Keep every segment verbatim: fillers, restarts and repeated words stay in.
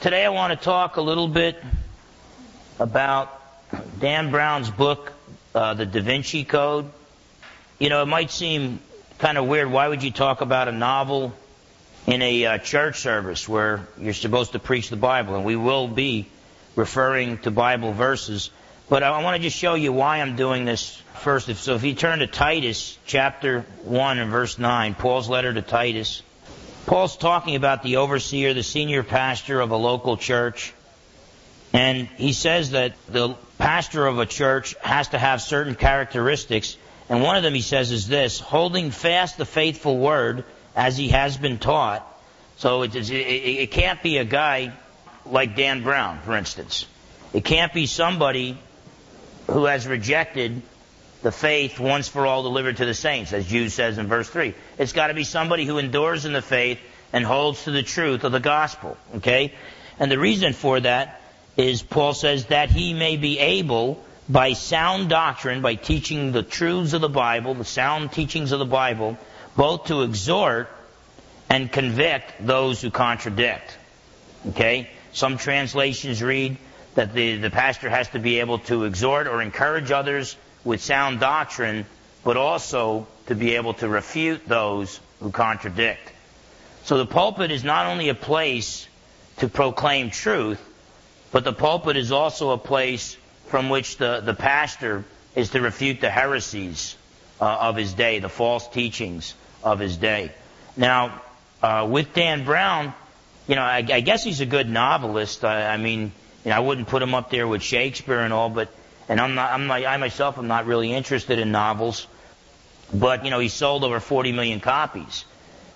today I want to talk a little bit about Dan Brown's book, uh, The Da Vinci Code. You know, it might seem kind of weird. Why would you talk about a novel in a uh, church service where you're supposed to preach the Bible? And we will be referring to Bible verses. But I want to just show you why I'm doing this first. So if you turn to Titus chapter one and verse nine, Paul's letter to Titus. Paul's talking about the overseer, the senior pastor of a local church. And he says that the pastor of a church has to have certain characteristics. And one of them, he says, is this: holding fast the faithful word as he has been taught. So it, it, it can't be a guy like Dan Brown, for instance. It can't be somebody who has rejected the faith once for all delivered to the saints, as Jude says in verse three. It's got to be somebody who endures in the faith and holds to the truth of the gospel. Okay? And the reason for that is, Paul says, that he may be able, by sound doctrine, by teaching the truths of the Bible, the sound teachings of the Bible, both to exhort and convict those who contradict. Okay? Some translations read that the, the pastor has to be able to exhort or encourage others with sound doctrine, but also to be able to refute those who contradict. So the pulpit is not only a place to proclaim truth, but the pulpit is also a place from which the, the pastor is to refute the heresies uh, of his day, the false teachings of his day. Now, uh, with Dan Brown, you know, I, I guess he's a good novelist. I, I mean, you know, I wouldn't put him up there with Shakespeare and all, but and I'm not, I'm not, I myself am not really interested in novels. But you know, he sold over forty million copies.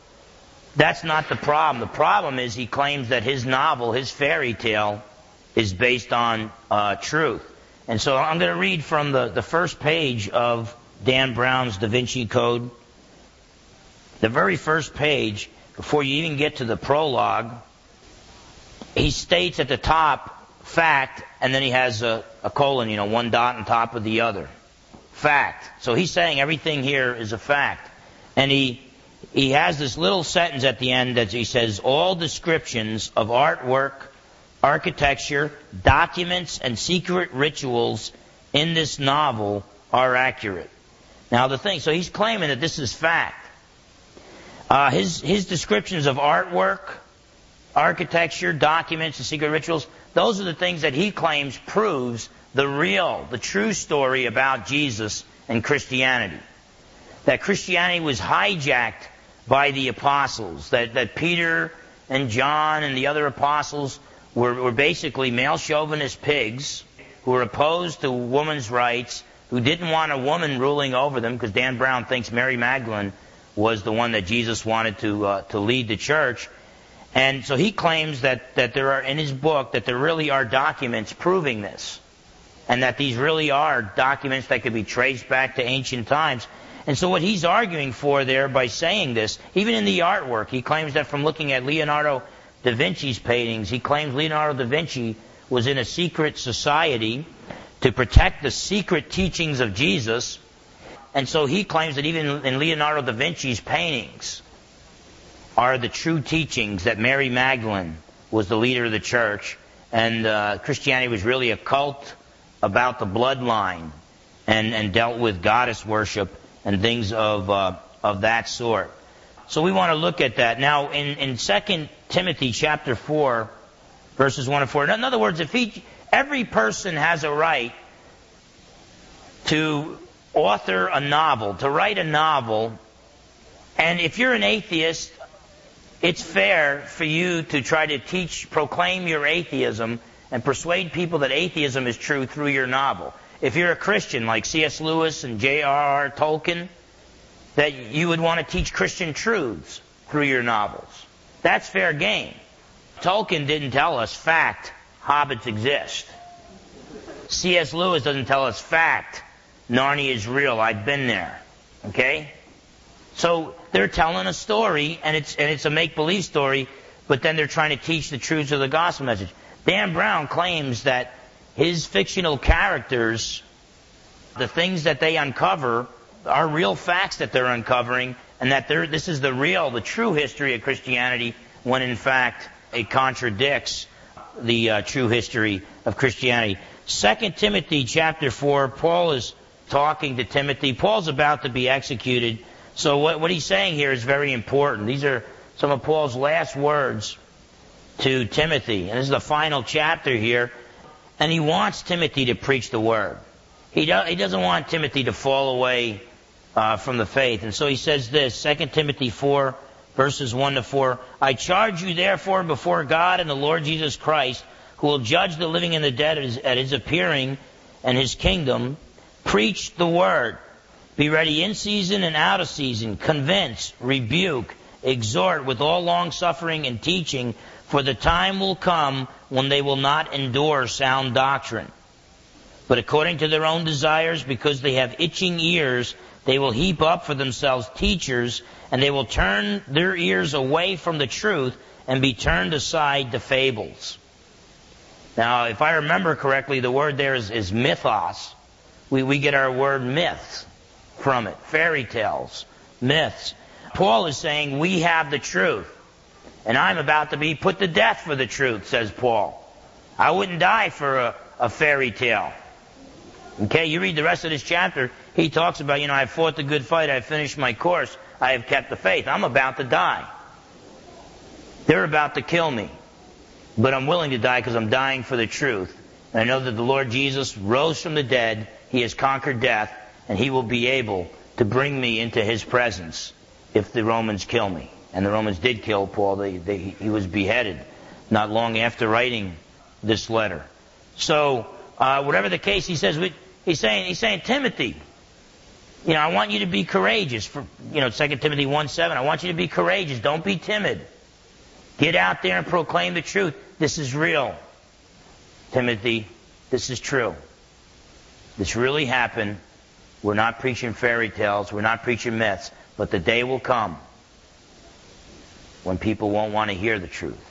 That's not the problem. The problem is he claims that his novel, his fairy tale, is based on uh, truth. And so I'm going to read from the, the first page of Dan Brown's Da Vinci Code. The very first page, before you even get to the prologue, he states at the top, fact, and then he has a, a colon, you know, one dot on top of the other. Fact. So he's saying everything here is a fact. And he he has this little sentence at the end that he says, all descriptions of artwork, architecture, documents, and secret rituals in this novel are accurate. Now the thing, so he's claiming that this is fact. Uh, his his descriptions of artwork, architecture, documents, and secret rituals, those are the things that he claims proves the real, the true story about Jesus and Christianity. That Christianity was hijacked by the apostles, that, that Peter and John and the other apostles were, were basically male chauvinist pigs who were opposed to women's rights, who didn't want a woman ruling over them, because Dan Brown thinks Mary Magdalene was the one that Jesus wanted to uh, to lead the church. And so he claims that, that there are, in his book, that there really are documents proving this. And that these really are documents that could be traced back to ancient times. And so what he's arguing for there by saying this, even in the artwork, he claims that from looking at Leonardo da Vinci's paintings, he claims Leonardo da Vinci was in a secret society to protect the secret teachings of Jesus. And so he claims that even in Leonardo da Vinci's paintings are the true teachings that Mary Magdalene was the leader of the church, and uh, Christianity was really a cult about the bloodline, and, and dealt with goddess worship and things of uh, of that sort. So we want to look at that. Now, in, in Second Timothy chapter four, verses one and four, in other words, if he, every person has a right to author a novel, to write a novel, and if you're an atheist, it's fair for you to try to teach, proclaim your atheism and persuade people that atheism is true through your novel. If you're a Christian like C S Lewis and J R R Tolkien, that you would want to teach Christian truths through your novels. That's fair game. Tolkien didn't tell us, fact, hobbits exist. C S Lewis doesn't tell us, fact, Narnia is real, I've been there. Okay? So they're telling a story, and it's and it's a make-believe story, but then they're trying to teach the truths of the gospel message. Dan Brown claims that his fictional characters, the things that they uncover, are real facts that they're uncovering, and that they're, this is the real, the true history of Christianity, when in fact it contradicts the uh, true history of Christianity. Second Timothy chapter four, Paul is talking to Timothy. Paul's about to be executed. So what, what he's saying here is very important. These are some of Paul's last words to Timothy. And this is the final chapter here. And he wants Timothy to preach the word. He, do, he doesn't want Timothy to fall away uh, from the faith. And so he says this, Second Timothy four, verses one to four. I charge you therefore before God and the Lord Jesus Christ, who will judge the living and the dead at his, at his appearing and his kingdom, preach the word. Be ready in season and out of season. Convince, rebuke, exhort with all long-suffering and teaching, for the time will come when they will not endure sound doctrine. But according to their own desires, because they have itching ears, they will heap up for themselves teachers, and they will turn their ears away from the truth and be turned aside to fables. Now, if I remember correctly, the word there is, is mythos. We, we get our word myths from it. Fairy tales, myths. Paul is saying we have the truth. And I'm about to be put to death for the truth, says Paul. I wouldn't die for a, a fairy tale. Okay, you read the rest of this chapter, he talks about, you know, I've fought the good fight, I've finished my course, I have kept the faith. I'm about to die. They're about to kill me. But I'm willing to die because I'm dying for the truth. And I know that the Lord Jesus rose from the dead, He has conquered death, and He will be able to bring me into His presence if the Romans kill me. And the Romans did kill Paul. They, they, he was beheaded not long after writing this letter. So, uh, whatever the case, he says, he's saying, he's saying, Timothy, you know, I want you to be courageous. For, you know, Second Timothy one seven, I want you to be courageous. Don't be timid. Get out there and proclaim the truth. This is real. Timothy, this is true. This really happened. We're not preaching fairy tales. We're not preaching myths. But the day will come when people won't want to hear the truth.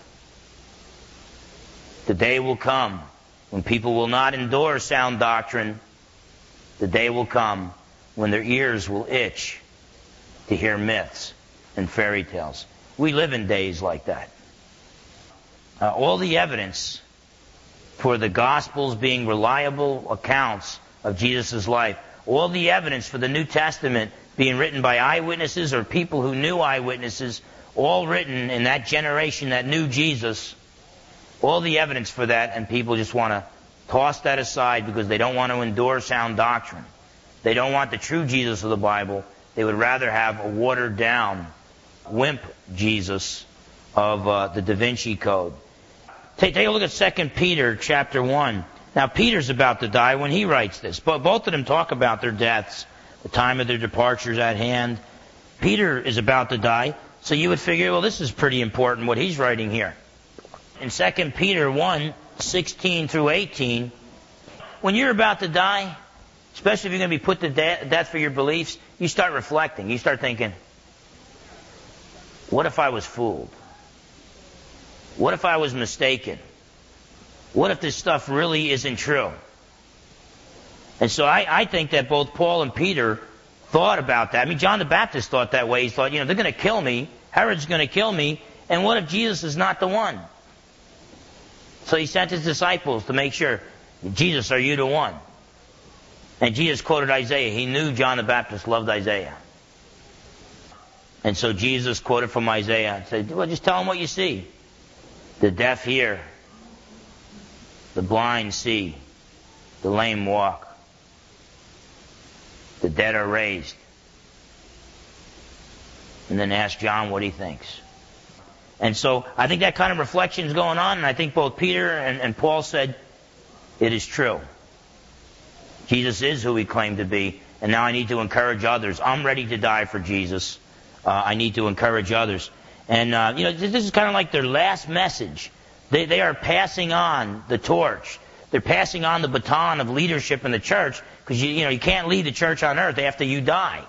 The day will come when people will not endure sound doctrine. The day will come when their ears will itch to hear myths and fairy tales. We live in days like that. Uh, all the evidence for the Gospels being reliable accounts of Jesus' life, all the evidence for the New Testament being written by eyewitnesses or people who knew eyewitnesses, all written in that generation that knew Jesus, all the evidence for that, and people just want to toss that aside because they don't want to endure sound doctrine. They don't want the true Jesus of the Bible. They would rather have a watered-down, wimp Jesus of uh, the Da Vinci Code. Take, take a look at Second Peter chapter one. Now, Peter's about to die when he writes this. But both of them talk about their deaths, the time of their departures at hand. Peter is about to die. So you would figure, well, this is pretty important what he's writing here. In Second Peter one, sixteen through eighteen, when you're about to die, especially if you're going to be put to de- death for your beliefs, you start reflecting. You start thinking, what if I was fooled? What if I was mistaken? What if this stuff really isn't true? And so I, I think that both Paul and Peter thought about that. I mean, John the Baptist thought that way. He thought, you know, they're going to kill me. Herod's going to kill me. And what if Jesus is not the one? So he sent his disciples to make sure, Jesus, are you the one? And Jesus quoted Isaiah. He knew John the Baptist loved Isaiah. And so Jesus quoted from Isaiah and said, well, just tell them what you see. The deaf hear. The blind see. The lame walk. The dead are raised. And then ask John what he thinks. And so I think that kind of reflection is going on, and I think both Peter and, and Paul said, it is true. Jesus is who he claimed to be, and now I need to encourage others. I'm ready to die for Jesus. Uh, I need to encourage others. And, uh, you know, this is kind of like their last message. They, they are passing on the torch. They're passing on the baton of leadership in the church, because, you, you know, you can't lead the church on earth after you die.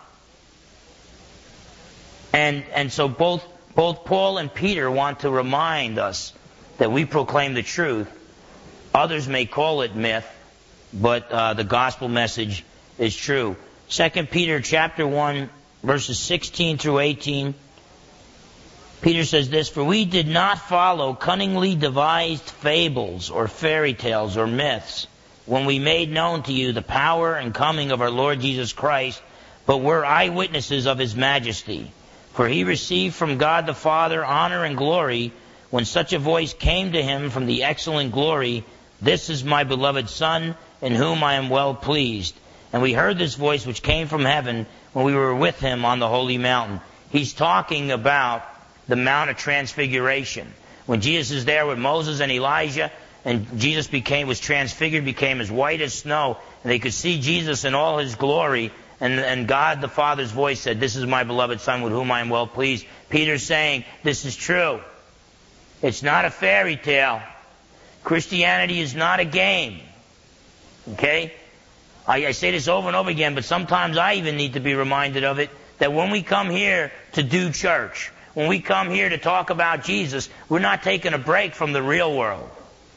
And, and so both, both Paul and Peter want to remind us that we proclaim the truth. Others may call it myth, but uh, the gospel message is true. Second Peter chapter one, verses sixteen through eighteen. Peter says this, "For we did not follow cunningly devised fables or fairy tales or myths when we made known to you the power and coming of our Lord Jesus Christ, but were eyewitnesses of his majesty. For he received from God the Father honor and glory when such a voice came to him from the excellent glory, 'This is my beloved Son, in whom I am well pleased.' And we heard this voice which came from heaven when we were with him on the holy mountain." He's talking about the Mount of Transfiguration. When Jesus is there with Moses and Elijah, and Jesus became was transfigured, became as white as snow, and they could see Jesus in all his glory, and, and God the Father's voice said, "This is my beloved Son with whom I am well pleased." Peter's saying, this is true. It's not a fairy tale. Christianity is not a game. Okay? I, I say this over and over again, but sometimes I even need to be reminded of it, that when we come here to do church, when we come here to talk about Jesus, we're not taking a break from the real world.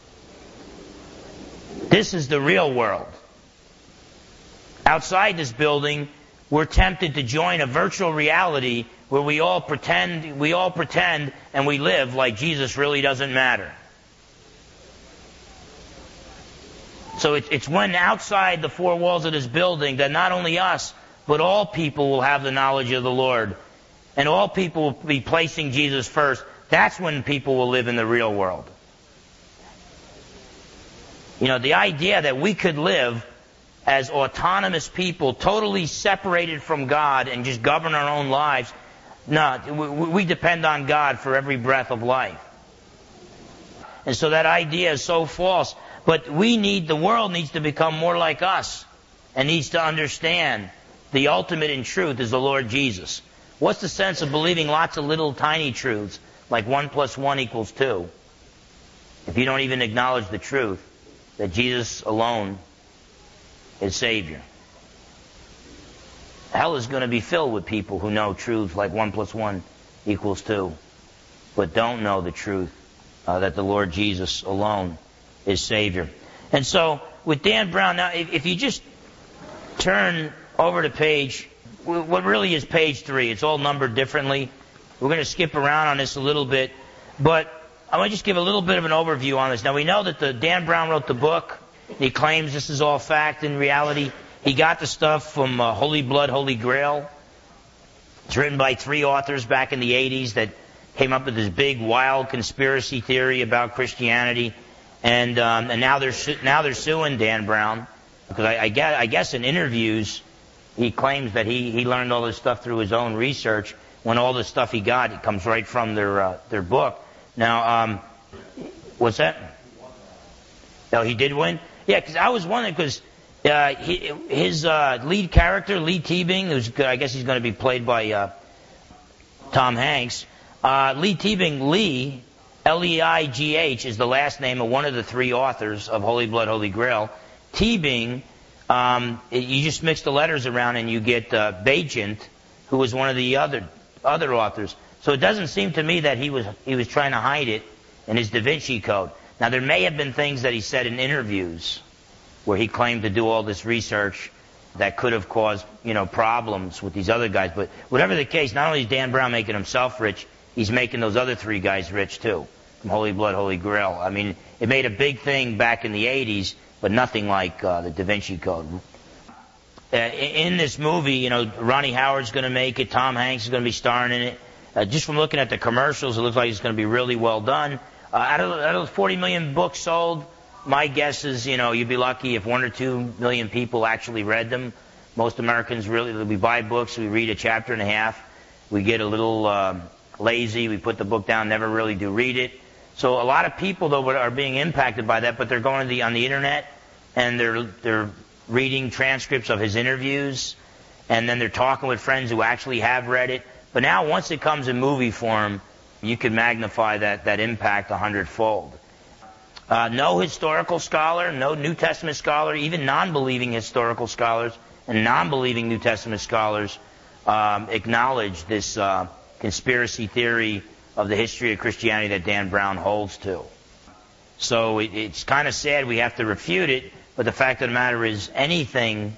This is the real world. Outside this building, we're tempted to join a virtual reality where we all pretend, we all pretend and we live like Jesus really doesn't matter. So it, it's when outside the four walls of this building that not only us, but all people will have the knowledge of the Lord. And all people will be placing Jesus first. That's when people will live in the real world. You know, the idea that we could live as autonomous people, totally separated from God and just govern our own lives, no, we, we depend on God for every breath of life. And so that idea is so false. But we need, the world needs to become more like us and needs to understand the ultimate in truth is the Lord Jesus. What's the sense of believing lots of little tiny truths like one plus one equals two if you don't even acknowledge the truth that Jesus alone is Savior? Hell is going to be filled with people who know truths like one plus one equals two, but don't know the truth uh, that the Lord Jesus alone is Savior. And so, with Dan Brown, now if, if you just turn over to page, what really is page three, it's all numbered differently. We're going to skip around on this a little bit, but I want to just give a little bit of an overview on this. Now, we know that the Dan Brown wrote the book. He claims this is all fact and reality. He got the stuff from uh, Holy Blood, Holy Grail. It's written by three authors back in the eighties that came up with this big, wild conspiracy theory about Christianity. And um, and now they're su- now they're suing Dan Brown because I, I, guess, I guess in interviews he claims that he, he learned all this stuff through his own research. When all the stuff he got, it comes right from their uh, their book. Now, um, what's that? Oh, he did win? Yeah, because I was wondering, because uh, he, his uh, lead character, Lee Teabing, who's, I guess he's going to be played by uh, Tom Hanks. Uh, Lee Teabing, Lee, L E I G H, is the last name of one of the three authors of Holy Blood, Holy Grail. Teabing, um, you just mix the letters around and you get uh, Bajent, who was one of the other other authors. So it doesn't seem to me that he was he was trying to hide it in his Da Vinci Code. Now, there may have been things that he said in interviews where he claimed to do all this research that could have caused, you know, problems with these other guys. But whatever the case, not only is Dan Brown making himself rich, he's making those other three guys rich too, from Holy Blood, Holy Grail. I mean, it made a big thing back in the eighties, but nothing like uh, the Da Vinci Code. Uh, in this movie, you know, Ronnie Howard's going to make it. Tom Hanks is going to be starring in it. Uh, just from looking at the commercials, it looks like it's going to be really well done. Uh, out of, out of forty million books sold, my guess is, you know, you'd be lucky if one or two million people actually read them. Most Americans really, we buy books, we read a chapter and a half, we get a little uh, lazy, we put the book down, never really do read it. So a lot of people, though, are being impacted by that, but they're going to the, on the internet and they're they're reading transcripts of his interviews, and then they're talking with friends who actually have read it. But now, once it comes in movie form, you can magnify that, that impact a hundredfold. Uh, no historical scholar, no New Testament scholar, even non-believing historical scholars and non-believing New Testament scholars um, acknowledge this uh, conspiracy theory of the history of Christianity that Dan Brown holds to. So it, it's kind of sad we have to refute it, but the fact of the matter is anything,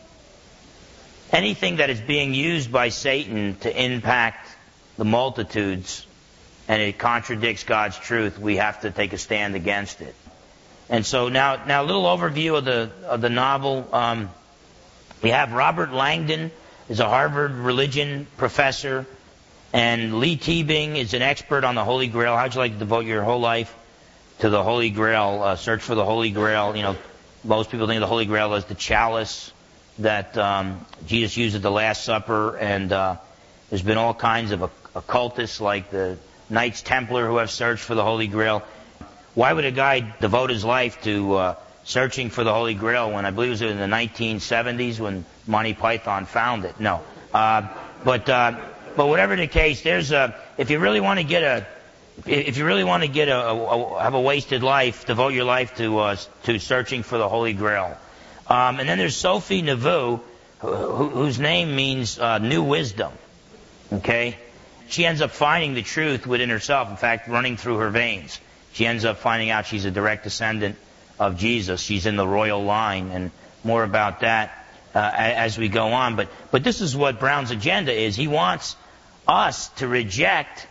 anything that is being used by Satan to impact the multitudes and it contradicts God's truth, we have to take a stand against it. And so now, now a little overview of the of the novel. Um, we have Robert Langdon is a Harvard religion professor, and Lee Teabing is an expert on the Holy Grail. How'd you like to devote your whole life to the Holy Grail? Uh, search for the Holy Grail. You know, most people think of the Holy Grail as the chalice that um, Jesus used at the Last Supper, and uh, there's been all kinds of occultists like the Knights Templar who have searched for the Holy Grail. Why would a guy devote his life to uh, searching for the Holy Grail when I believe it was in the nineteen seventies when Monty Python found it? No. Uh, but uh, but whatever the case, there's a, if you really want to get a if you really want to get a, a, a have a wasted life, devote your life to uh, to searching for the Holy Grail. Um, and then there's Sophie Nauvoo, who, whose name means uh, new wisdom. Okay, she ends up finding the truth within herself. In fact, running through her veins. She ends up finding out she's a direct descendant of Jesus. She's in the royal line, and more about that uh, as we go on. But but this is what Brown's agenda is. He wants us to reject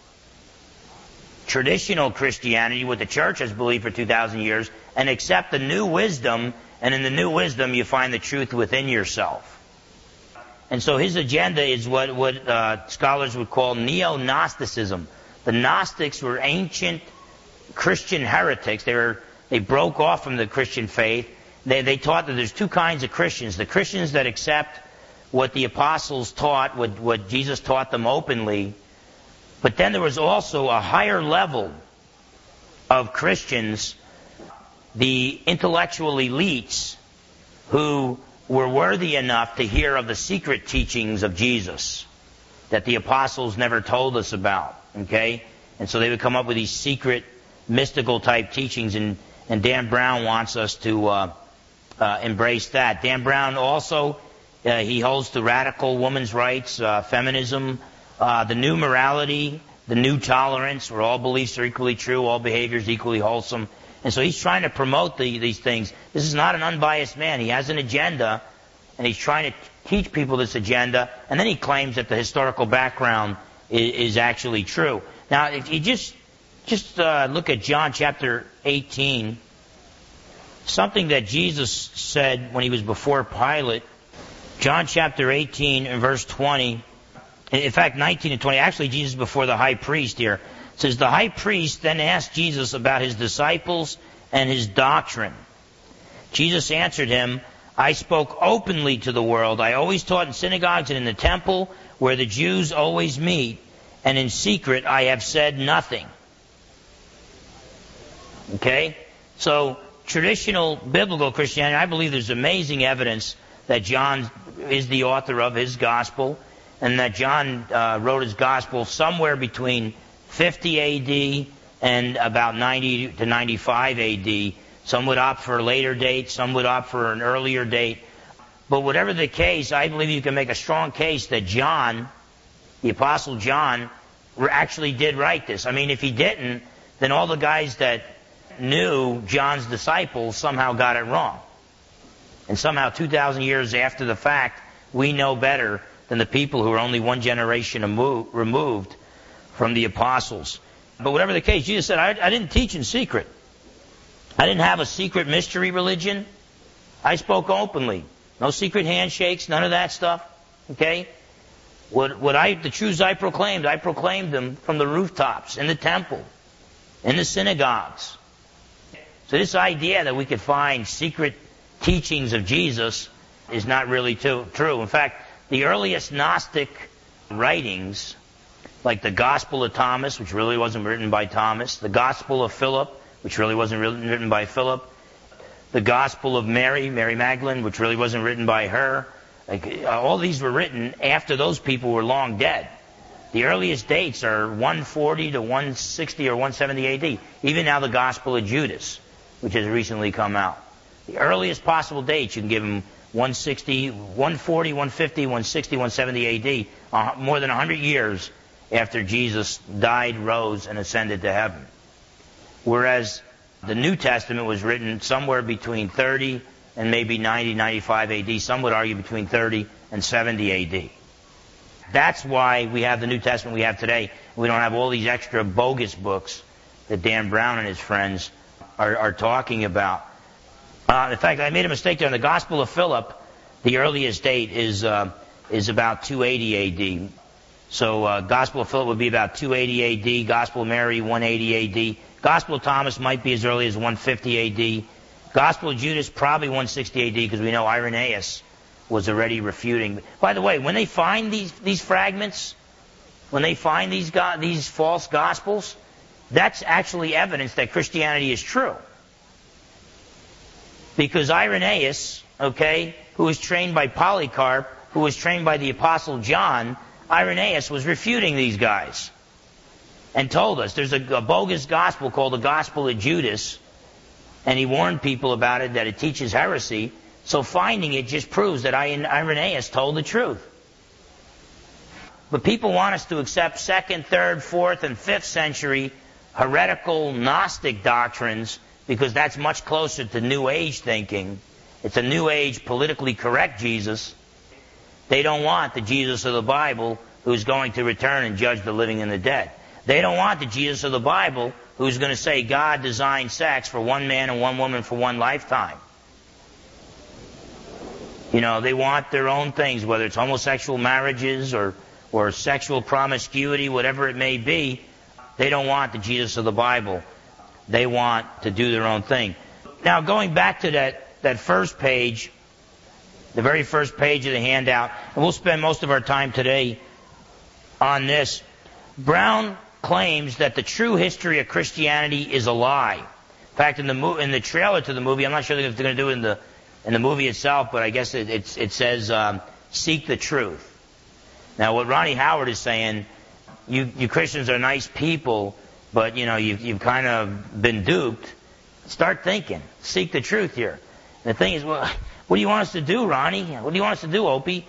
traditional Christianity, what the church has believed for two thousand years, and accept the new wisdom. And in the new wisdom, you find the truth within yourself. And so his agenda is what, what uh, scholars would call neo-Gnosticism. The Gnostics were ancient Christian heretics. They were they broke off from the Christian faith. They they taught that there's two kinds of Christians: the Christians that accept what the apostles taught, what what Jesus taught them openly. But then there was also a higher level of Christians, the intellectual elites, who were worthy enough to hear of the secret teachings of Jesus that the apostles never told us about. Okay, and so they would come up with these secret mystical type teachings, and, and Dan Brown wants us to uh, uh, embrace that. Dan Brown also, uh, he holds to radical women's rights, uh, feminism, uh, the new morality, the new tolerance, where all beliefs are equally true, all behaviors equally wholesome. And so he's trying to promote the, these things. This is not an unbiased man. He has an agenda, and he's trying to teach people this agenda, and then he claims that the historical background is, is actually true. Now, if you just Just uh, look at John chapter eighteen. Something that Jesus said when he was before Pilate. John chapter eighteen and verse twenty. In fact, nineteen and twenty. Actually, Jesus before the high priest here. It says, the high priest then asked Jesus about his disciples and his doctrine. Jesus answered him, I spoke openly to the world. I always taught in synagogues and in the temple where the Jews always meet. And in secret I have said nothing. Okay? So, traditional biblical Christianity, I believe there's amazing evidence that John is the author of his gospel, and that John uh, wrote his gospel somewhere between fifty A D and about ninety to ninety-five A D. Some would opt for a later date, some would opt for an earlier date. But whatever the case, I believe you can make a strong case that John, the Apostle John, actually did write this. I mean, if he didn't, then all the guys that knew John's disciples somehow got it wrong. And somehow two thousand years after the fact, we know better than the people who are only one generation removed from the apostles. But whatever the case, Jesus said, I, I didn't teach in secret. I didn't have a secret mystery religion. I spoke openly. No secret handshakes, none of that stuff. Okay? What, what I, the truths I proclaimed, I proclaimed them from the rooftops, in the temple, in the synagogues. So this idea that we could find secret teachings of Jesus is not really too, true. In fact, the earliest Gnostic writings, like the Gospel of Thomas, which really wasn't written by Thomas, the Gospel of Philip, which really wasn't written by Philip, the Gospel of Mary, Mary Magdalene, which really wasn't written by her. Like, all these were written after those people were long dead. The earliest dates are one forty to one sixty or one seventy A D. Even now the Gospel of Judas, which has recently come out. The earliest possible dates, you can give them one sixty, one forty, one fifty, one sixty, one seventy A D, uh, more than one hundred years after Jesus died, rose, and ascended to heaven. Whereas the New Testament was written somewhere between thirty and maybe ninety, ninety-five A D. Some would argue between thirty and seventy A D. That's why we have the New Testament we have today. We don't have all these extra bogus books that Dan Brown and his friends are, are talking about. Uh, in fact, I made a mistake there. In the Gospel of Philip, the earliest date is uh, is about two eighty A D. So uh, Gospel of Philip would be about two eighty A D. Gospel of Mary, one eighty A D. Gospel of Thomas might be as early as one fifty A D. Gospel of Judas, probably one sixty A D, because we know Irenaeus was already refuting. By the way, when they find these these fragments, when they find these go- these false gospels, that's actually evidence that Christianity is true. Because Irenaeus, okay, who was trained by Polycarp, who was trained by the Apostle John, Irenaeus was refuting these guys and told us there's a, a bogus gospel called the Gospel of Judas, and he warned people about it, that it teaches heresy. So finding it just proves that Irenaeus told the truth. But people want us to accept second, third, fourth, and fifth century heretical Gnostic doctrines because that's much closer to New Age thinking. It's a New Age politically correct Jesus. They don't want the Jesus of the Bible who's going to return and judge the living and the dead. They don't want the Jesus of the Bible who's going to say God designed sex for one man and one woman for one lifetime. You know, they want their own things, whether it's homosexual marriages or, or sexual promiscuity, whatever it may be. They don't want the Jesus of the Bible. They want to do their own thing. Now, going back to that, that first page, the very first page of the handout, and we'll spend most of our time today on this. Brown claims that the true history of Christianity is a lie. In fact, in the mo- in the trailer to the movie, I'm not sure if they're going to do it in the in the movie itself, but I guess it it's, it says um, seek the truth. Now, what Ronnie Howard is saying, you you Christians are nice people, but you know you've you've kind of been duped. Start thinking. Seek the truth here. And the thing is, well, what do you want us to do, Ronnie? What do you want us to do, Opie?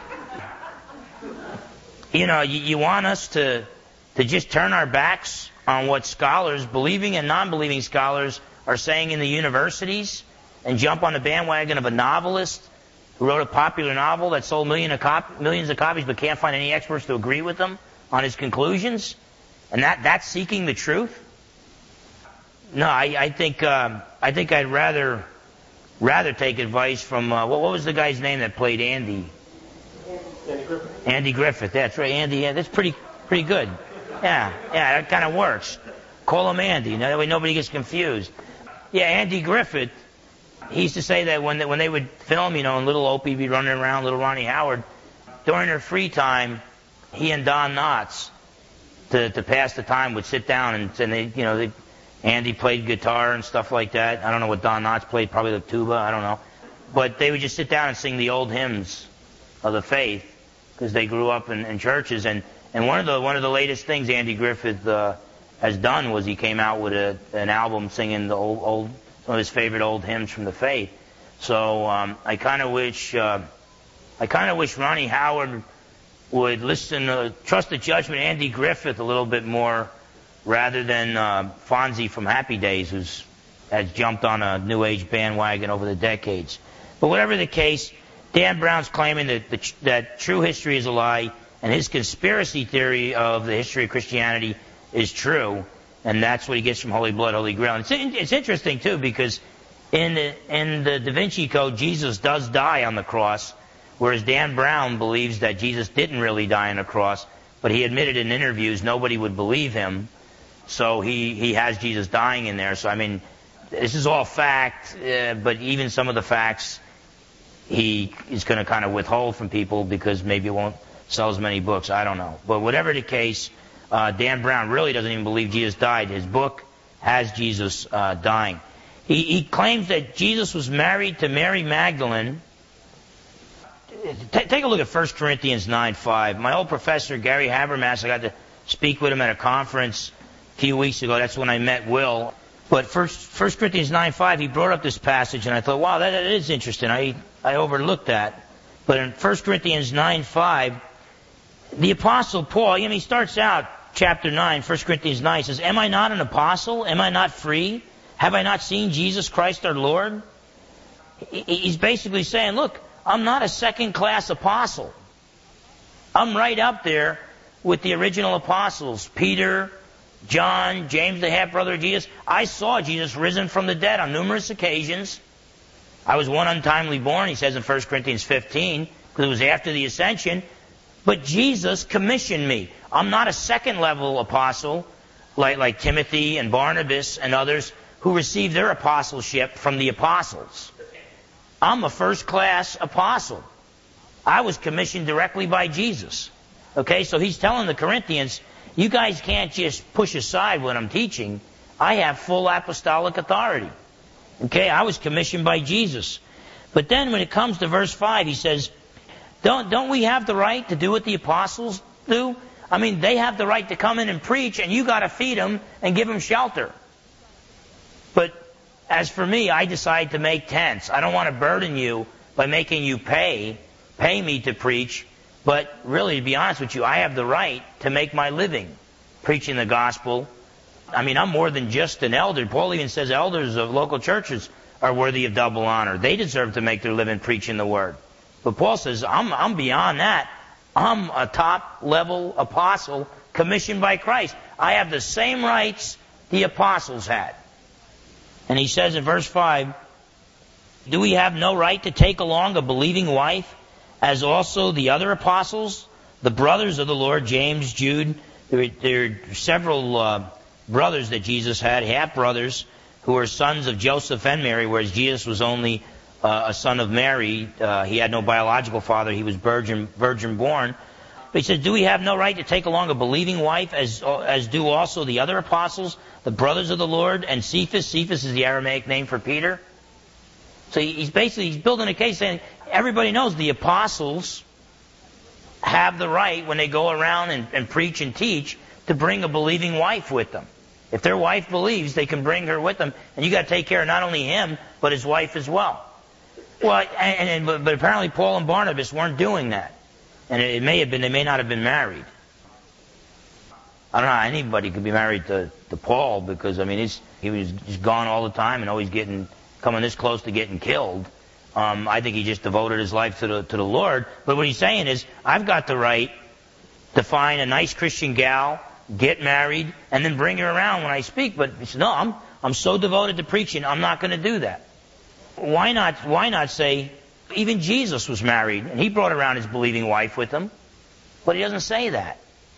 You know, you, you want us to to just turn our backs on what scholars, believing and non-believing scholars, are saying in the universities, and jump on the bandwagon of a novelist who wrote a popular novel that sold million of cop- millions of copies but can't find any experts to agree with him on his conclusions? And that that's seeking the truth? No, I, I think um, I think I'd rather rather take advice from uh, what, what was the guy's name that played Andy? Andy Griffith. Andy Griffith. That's right, Andy. Yeah, that's pretty pretty good. Yeah, yeah, that kind of works. Call him Andy. That way nobody gets confused. Yeah, Andy Griffith. He used to say that when they, when they would film, you know, and little Opie be running around, little Ronnie Howard, during their free time, he and Don Knotts, to to pass the time, would sit down and, and they, you know, they, Andy played guitar and stuff like that. I don't know what Don Knotts played, probably the tuba, I don't know. But they would just sit down and sing the old hymns of the faith because they grew up in, in churches. And, and one of the one of the latest things Andy Griffith uh, has done was he came out with a, an album singing the old, old some of his favorite old hymns from the faith. So um, I kind of wish uh, I kind of wish Ronnie Howard would listen, uh, trust the judgment of Andy Griffith a little bit more, rather than uh, Fonzie from Happy Days, who's has jumped on a New Age bandwagon over the decades. But whatever the case, Dan Brown's claiming that the, that true history is a lie, and his conspiracy theory of the history of Christianity is true, and that's what he gets from Holy Blood, Holy Grail. And it's, it's interesting too, because in the, in the Da Vinci Code, Jesus does die on the cross, whereas Dan Brown believes that Jesus didn't really die on the cross, but he admitted in interviews nobody would believe him. So he, he has Jesus dying in there. So, I mean, this is all fact, uh, but even some of the facts he is going to kind of withhold from people because maybe it won't sell as many books. I don't know. But whatever the case, uh, Dan Brown really doesn't even believe Jesus died. His book has Jesus uh, dying. He, he claims that Jesus was married to Mary Magdalene. T- take a look at First Corinthians nine five. My old professor, Gary Habermas, I got to speak with him at a conference a few weeks ago. That's when I met Will. But First, First Corinthians nine five, he brought up this passage, and I thought, wow, that, that is interesting. I, I overlooked that. But in First Corinthians nine five, the Apostle Paul, you know, he starts out chapter nine, First Corinthians nine, says, am I not an apostle? Am I not free? Have I not seen Jesus Christ our Lord? He's basically saying, look, I'm not a second-class apostle. I'm right up there with the original apostles, Peter, John, James, the half-brother of Jesus. I saw Jesus risen from the dead on numerous occasions. I was one untimely born, he says in First Corinthians fifteen, because it was after the ascension. But Jesus commissioned me. I'm not a second-level apostle like, like Timothy and Barnabas and others who received their apostleship from the apostles. I'm a first-class apostle. I was commissioned directly by Jesus. Okay, so he's telling the Corinthians, you guys can't just push aside what I'm teaching. I have full apostolic authority. Okay, I was commissioned by Jesus. But then when it comes to verse five, he says, don't, don't we have the right to do what the apostles do? I mean, they have the right to come in and preach, and you got to feed them and give them shelter. But as for me, I decide to make tents. I don't want to burden you by making you pay, pay me to preach. But really, to be honest with you, I have the right to make my living preaching the gospel. I mean, I'm more than just an elder. Paul even says elders of local churches are worthy of double honor. They deserve to make their living preaching the word. But Paul says, I'm, I'm beyond that. I'm a top-level apostle commissioned by Christ. I have the same rights the apostles had. And he says in verse five, do we have no right to take along a believing wife, as also the other apostles, the brothers of the Lord, James, Jude? There, there are several uh, brothers that Jesus had, half-brothers, who were sons of Joseph and Mary, whereas Jesus was only uh, a son of Mary. Uh, he had no biological father. He was virgin, virgin born. But he says, do we have no right to take along a believing wife, as as do also the other apostles, the brothers of the Lord, and Cephas? Cephas is the Aramaic name for Peter. So he's basically he's building a case saying everybody knows the apostles have the right, when they go around and, and preach and teach, to bring a believing wife with them. If their wife believes, they can bring her with them, and you got to take care of not only him but his wife as well. Well, and, and but, but apparently Paul and Barnabas weren't doing that, and it, it may have been they may not have been married. I don't know how anybody could be married to, to Paul, because I mean he's, he was just gone all the time and always getting coming this close to getting killed. Um, I think he just devoted his life to the to the Lord. But what he's saying is, I've got the right to find a nice Christian gal, get married, and then bring her around when I speak. But he said, no, I'm I'm so devoted to preaching, I'm not going to do that. Why not? Why not say, even Jesus was married, and he brought around his believing wife with him? But he doesn't say that.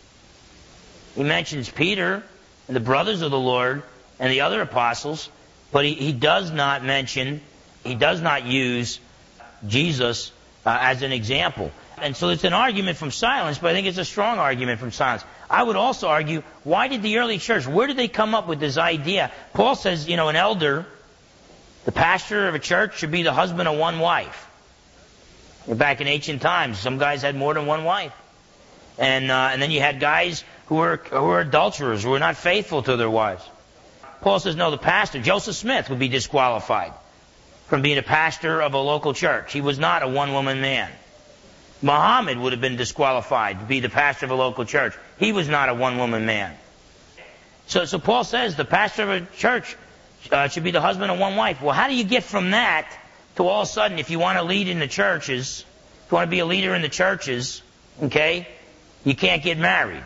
He mentions Peter and the brothers of the Lord and the other apostles, but he, he does not mention, he does not use Jesus uh, as an example. And so it's an argument from silence, but I think it's a strong argument from silence. I would also argue, why did the early church, where did they come up with this idea? Paul says, you know, an elder, the pastor of a church, should be the husband of one wife. Back in ancient times, some guys had more than one wife. And uh, and then you had guys who were, who were adulterers, who were not faithful to their wives. Paul says, no, the pastor, Joseph Smith, would be disqualified from being a pastor of a local church. He was not a one-woman man. Muhammad would have been disqualified to be the pastor of a local church. He was not a one-woman man. So, so Paul says the pastor of a church uh, should be the husband of one wife. Well, how do you get from that to all of a sudden, if you want to lead in the churches, if you want to be a leader in the churches, okay, you can't get married?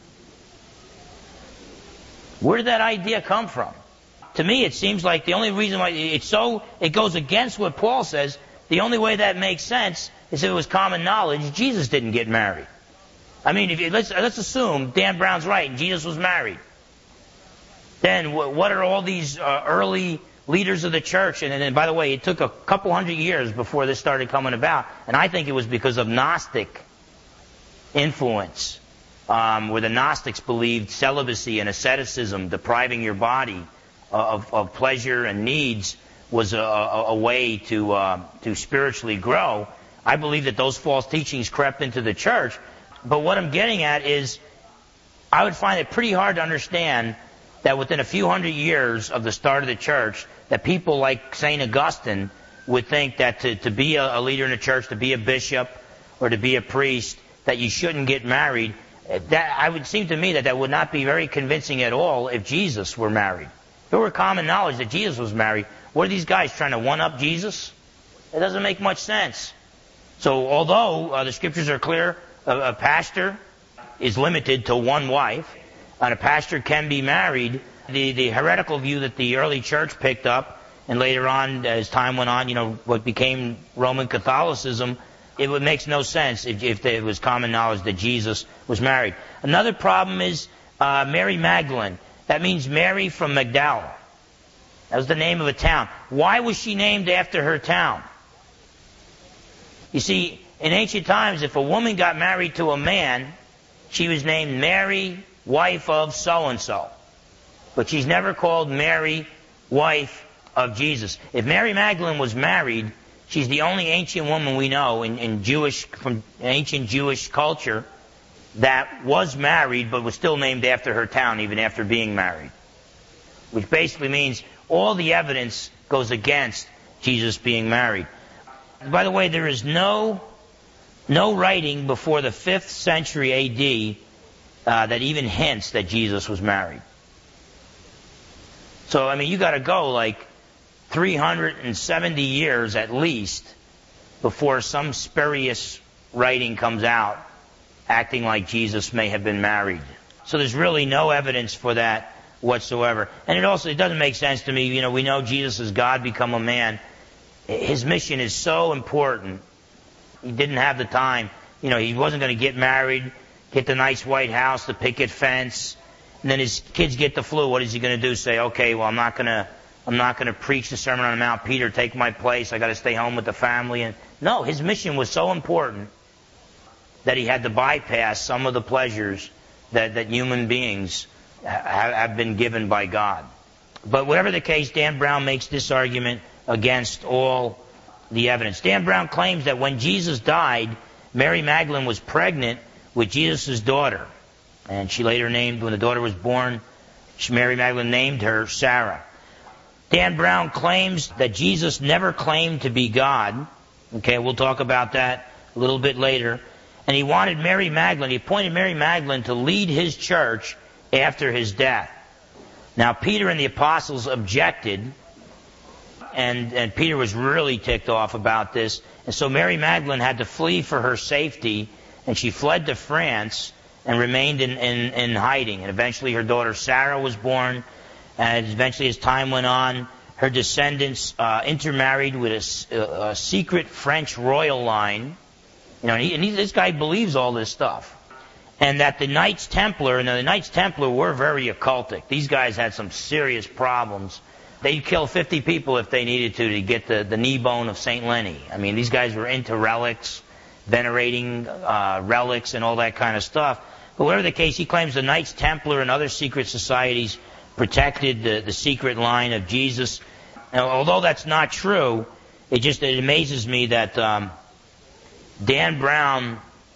Where did that idea come from? To me, it seems like the only reason why it's so, it goes against what Paul says. The only way that makes sense is if it was common knowledge Jesus didn't get married. I mean, if you, let's let's assume Dan Brown's right and Jesus was married. Then what are all these uh, early leaders of the church? And, and by the way, it took a couple hundred years before this started coming about, and I think it was because of Gnostic influence. Um, where the Gnostics believed celibacy and asceticism, depriving your body of, of pleasure and needs, was a, a, a way to uh, to spiritually grow. I believe that those false teachings crept into the church. But what I'm getting at is, I would find it pretty hard to understand that within a few hundred years of the start of the church, that people like Saint Augustine would think that to, to be a, a leader in the church, to be a bishop, or to be a priest, that you shouldn't get married. That, I would seem to me that that would not be very convincing at all if Jesus were married. If it were common knowledge that Jesus was married, what are these guys trying to one-up Jesus? It doesn't make much sense. So although uh, the scriptures are clear a, a pastor is limited to one wife, and a pastor can be married. The, the heretical view that the early church picked up, and later on, as time went on, you know, what became Roman Catholicism, it would, makes no sense if, if it was common knowledge that Jesus was married. Another problem is uh, Mary Magdalene. That means Mary from Magdala. That was the name of a town. Why was she named after her town? You see, in ancient times, if a woman got married to a man, she was named Mary, wife of so-and-so. But she's never called Mary, wife of Jesus. If Mary Magdalene was married, she's the only ancient woman we know in, in Jewish, from ancient Jewish culture that was married but was still named after her town even after being married. Which basically means all the evidence goes against Jesus being married. By the way, there is no no writing before the fifth century A D uh, that even hints that Jesus was married. So, I mean, you got to go like three hundred seventy years at least before some spurious writing comes out acting like Jesus may have been married. So there's really no evidence for that whatsoever. And it also, it doesn't make sense to me, you know, we know Jesus is God become a man. His mission is so important. He didn't have the time. You know, he wasn't going to get married, get the nice white house, the picket fence, and then his kids get the flu. What is he going to do? Say, okay, well, I'm not going to, I'm not going to preach the Sermon on the Mount. Peter, take my place. I got to stay home with the family. And no, his mission was so important that he had to bypass some of the pleasures that, that human beings ha- have been given by God. But whatever the case, Dan Brown makes this argument against all the evidence. Dan Brown claims that when Jesus died, Mary Magdalene was pregnant with Jesus' daughter. And she later named, when the daughter was born, Mary Magdalene named her Sarah. Dan Brown claims that Jesus never claimed to be God. Okay, we'll talk about that a little bit later. And he wanted Mary Magdalene, he appointed Mary Magdalene to lead his church after his death. Now, Peter and the apostles objected, and, and Peter was really ticked off about this. And so Mary Magdalene had to flee for her safety, and she fled to France and remained in, in, in hiding. And eventually her daughter Sarah was born, and eventually as time went on, her descendants uh, intermarried with a, a secret French royal line. You know, and, he, and he, this guy believes all this stuff. And that the Knights Templar, and the Knights Templar were very occultic. These guys had some serious problems. They'd kill fifty people if they needed to to get the, the knee bone of Saint Lenny. I mean, these guys were into relics, venerating uh, relics and all that kind of stuff. But whatever the case, he claims the Knights Templar and other secret societies protected the, the secret line of Jesus. Now, although that's not true, it just it amazes me that um, Dan Brown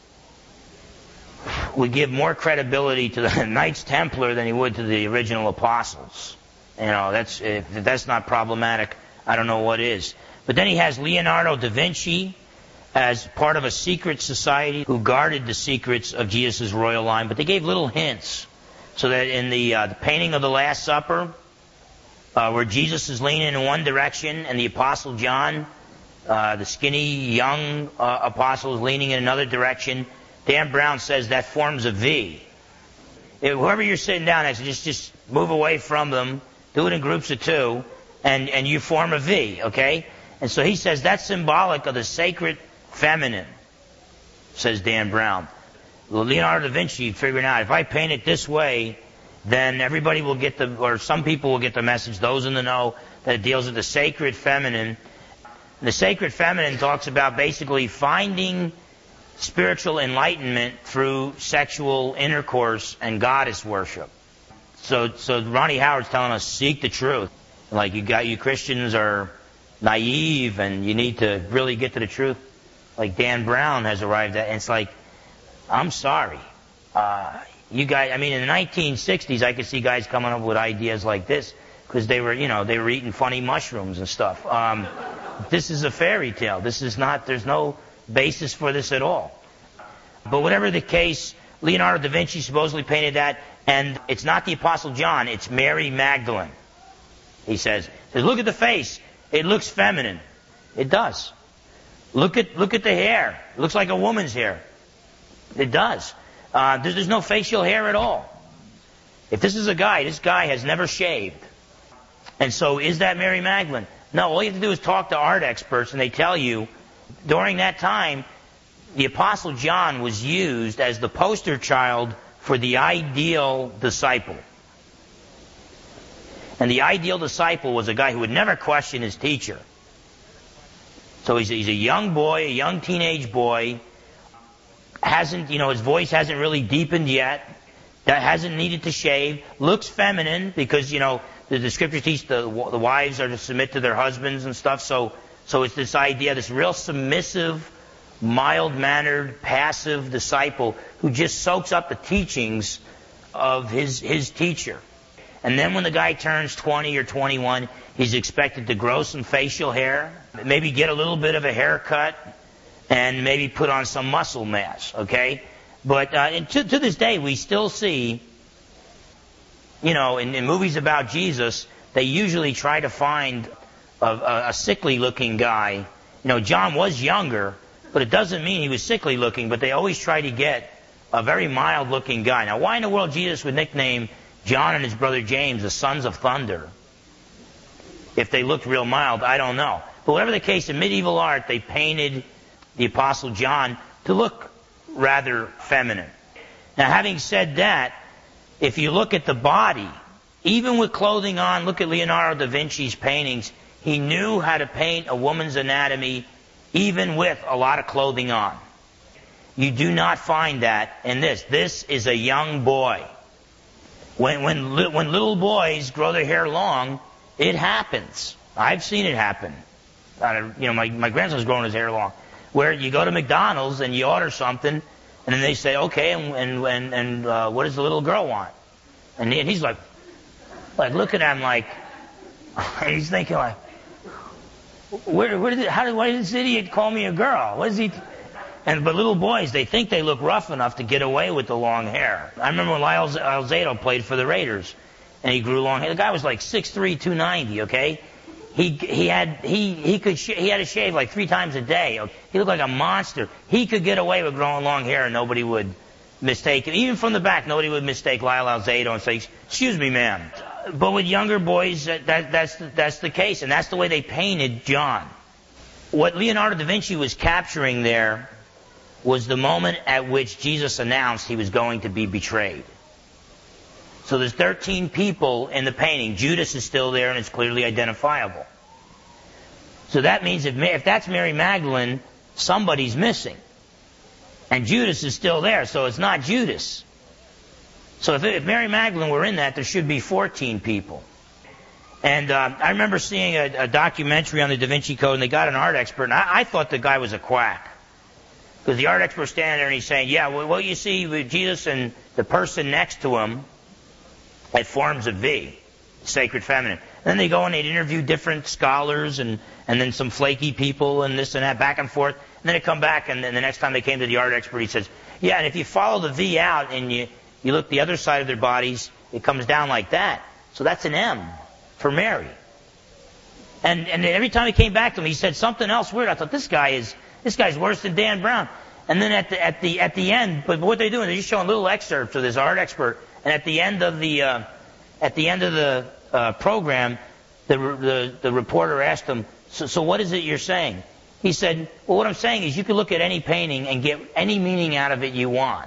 would give more credibility to the Knights Templar than he would to the original apostles. You know, that's if that's not problematic, I don't know what is. But then he has Leonardo da Vinci as part of a secret society who guarded the secrets of Jesus' royal line, but they gave little hints. So that in the, uh, the painting of the Last Supper, uh, where Jesus is leaning in one direction and the Apostle John, uh, the skinny young uh, apostle, is leaning in another direction, Dan Brown says that forms a V. If, whoever you're sitting down next to, just, just move away from them, do it in groups of two, and, and you form a V, okay? And so he says that's symbolic of the sacred feminine, says Dan Brown. Well, Leonardo da Vinci figured out, if I paint it this way, then everybody will get the, or some people will get the message, those in the know, that it deals with the sacred feminine. And the sacred feminine talks about basically finding spiritual enlightenment through sexual intercourse and goddess worship. So, so Ronnie Howard's telling us, seek the truth. Like, you got, you Christians are naive and you need to really get to the truth. Like Dan Brown has arrived at, and it's like, I'm sorry. Uh, you guys, I mean, in the nineteen sixties, I could see guys coming up with ideas like this because they were, you know, they were eating funny mushrooms and stuff. Um, this is a fairy tale. This is not, there's no basis for this at all. But whatever the case, Leonardo da Vinci supposedly painted that, and it's not the Apostle John, it's Mary Magdalene. He says, says, look at the face. It looks feminine. It does. Look at look at the hair. It looks like a woman's hair. It does. Uh, there's, there's no facial hair at all. If this is a guy, this guy has never shaved. And so is that Mary Magdalene? No, all you have to do is talk to art experts and they tell you during that time, the Apostle John was used as the poster child for the ideal disciple. And the ideal disciple was a guy who would never question his teacher. So he's, he's a young boy, a young teenage boy, hasn't, you know, his voice hasn't really deepened yet, that hasn't needed to shave, looks feminine because, you know, the, the scriptures teach the, the wives are to submit to their husbands and stuff. So, so it's this idea, this real submissive, mild-mannered, passive disciple who just soaks up the teachings of his, his teacher. And then when the guy turns twenty or twenty-one, he's expected to grow some facial hair, maybe get a little bit of a haircut, and maybe put on some muscle mass, okay? But uh, and to, to this day, we still see, you know, in, in movies about Jesus, they usually try to find a, a, a sickly-looking guy. You know, John was younger, but it doesn't mean he was sickly-looking, but they always try to get a very mild-looking guy. Now, why in the world Jesus would nickname John and his brother James the sons of thunder if they looked real mild, I don't know. But whatever the case, in medieval art, they painted the Apostle John to look rather feminine. Now, having said that, if you look at the body, even with clothing on, look at Leonardo da Vinci's paintings, he knew how to paint a woman's anatomy even with a lot of clothing on. You do not find that in this. This is a young boy. When, when, when little boys grow their hair long, it happens. I've seen it happen. Uh, you know, my, my grandson's growing his hair long. Where you go to McDonald's and you order something, and then they say, okay, and and and, and uh, what does the little girl want? And, he, and he's like, like looking at him like, and he's thinking like, where, where did it, how did, why did this idiot call me a girl? What is he? T-? And but little boys, they think they look rough enough to get away with the long hair. I remember when Lyle Alzado played for the Raiders, and he grew long hair. The guy was like six three, two ninety. Okay. He he had he he could sh- he had to shave like three times a day. He looked like a monster. He could get away with growing long hair, and nobody would mistake it. Even from the back, nobody would mistake Lyle Alzado and say, "Excuse me, ma'am." But with younger boys, that, that that's the, that's the case, and that's the way they painted John. What Leonardo da Vinci was capturing there was the moment at which Jesus announced he was going to be betrayed. So there's thirteen people in the painting. Judas is still there, and it's clearly identifiable. So that means if, if that's Mary Magdalene, somebody's missing. And Judas is still there, so it's not Judas. So if, if Mary Magdalene were in that, there should be fourteen people. And uh, I remember seeing a, a documentary on the Da Vinci Code, and they got an art expert, and I, I thought the guy was a quack. Because the art expert standing there, and he's saying, yeah, well, what you see with Jesus and the person next to him, it forms a V, sacred feminine. And then they go and they interview different scholars and, and then some flaky people and this and that, back and forth. And then they come back, and then the next time they came to the art expert, he says, yeah, and if you follow the V out and you, you look the other side of their bodies, it comes down like that. So that's an M for Mary. And and every time he came back to him, he said something else weird. I thought, this guy is this guy's worse than Dan Brown. And then at the at the at the end, but what they're doing, they're just showing little excerpts of this art expert. And at the end of the uh, at the end of the uh, program, the, the the reporter asked him, so, so what is it you're saying? He said, well, what I'm saying is you can look at any painting and get any meaning out of it you want.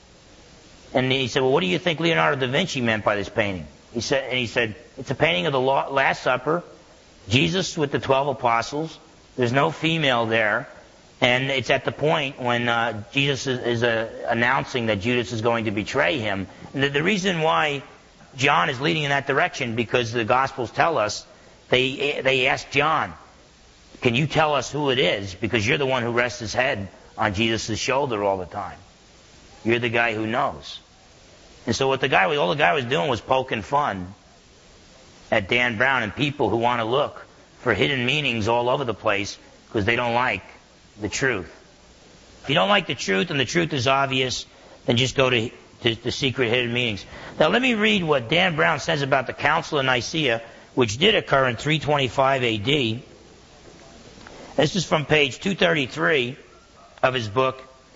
And he said, well, what do you think Leonardo da Vinci meant by this painting? He said, and he said, it's a painting of the Last Supper, Jesus with the twelve apostles. There's no female there. And it's at the point when uh, Jesus is, is uh, announcing that Judas is going to betray him. And the, the reason why John is leading in that direction, because the Gospels tell us, they they ask John, can you tell us who it is? Because you're the one who rests his head on Jesus' shoulder all the time. You're the guy who knows. And so what the guy was, all the guy was doing was poking fun at Dan Brown and people who want to look for hidden meanings all over the place because they don't like the truth. If you don't like the truth and the truth is obvious, then just go to, to the secret hidden meanings. Now let me read what Dan Brown says about the Council of Nicaea, which did occur in three twenty-five A D. This is from page two thirty-three of his book.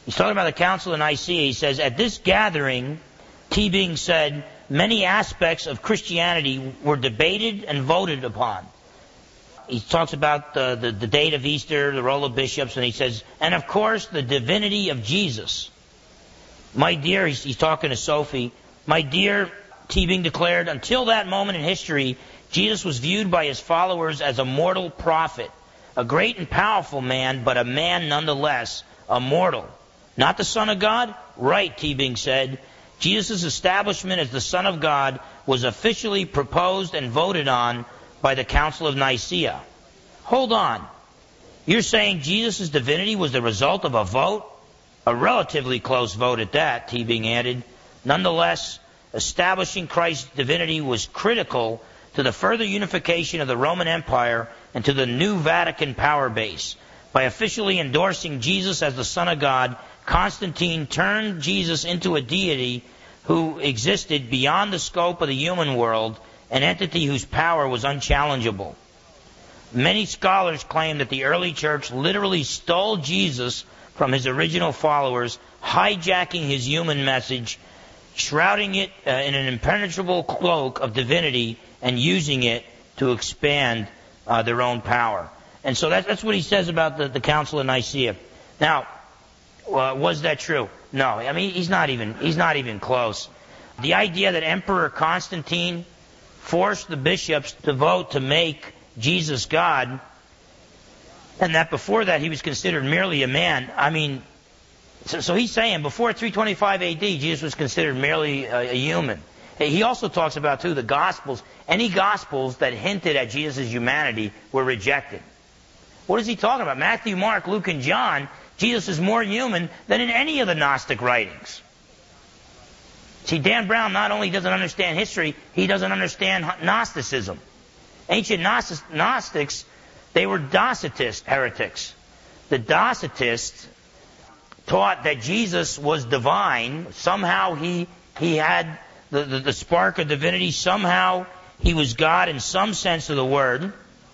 He's talking about the Council of Nicaea. He says, at this gathering, T. Bing said, many aspects of Christianity were debated and voted upon. He talks about the, the, the date of Easter, the role of bishops, and he says, and of course, the divinity of Jesus. My dear, he's, he's talking to Sophie, my dear, T. Bing declared, until that moment in history, Jesus was viewed by his followers as a mortal prophet, a great and powerful man, but a man nonetheless, a mortal. Not the Son of God? Right, T. Bing said. Jesus' establishment as the Son of God was officially proposed and voted on by the Council of Nicaea. Hold on. You're saying Jesus' divinity was the result of a vote? A relatively close vote at that, T. Bing added. Nonetheless, establishing Christ's divinity was critical to the further unification of the Roman Empire and to the new Vatican power base. By officially endorsing Jesus as the Son of God, Constantine turned Jesus into a deity who existed beyond the scope of the human world, an entity whose power was unchallengeable. Many scholars claim that the early church literally stole Jesus from his original followers, hijacking his human message, shrouding it uh, in an impenetrable cloak of divinity, and using it to expand uh, their own power. And so that's, that's what he says about the, the Council of Nicaea. Now, uh, was that true? No. I mean, he's not even he's not even close. The idea that Emperor Constantine forced the bishops to vote to make Jesus God, and that before that he was considered merely a man. I mean, so, so he's saying before three twenty-five A D, Jesus was considered merely a, a human. He also talks about, too, the Gospels. Any Gospels that hinted at Jesus' humanity were rejected. What is he talking about? Matthew, Mark, Luke, and John, Jesus is more human than in any of the Gnostic writings. See, Dan Brown not only doesn't understand history, he doesn't understand Gnosticism. Ancient Gnostics, they were Docetist heretics. The Docetists taught that Jesus was divine. Somehow he he had the, the, the spark of divinity. Somehow he was God in some sense of the word.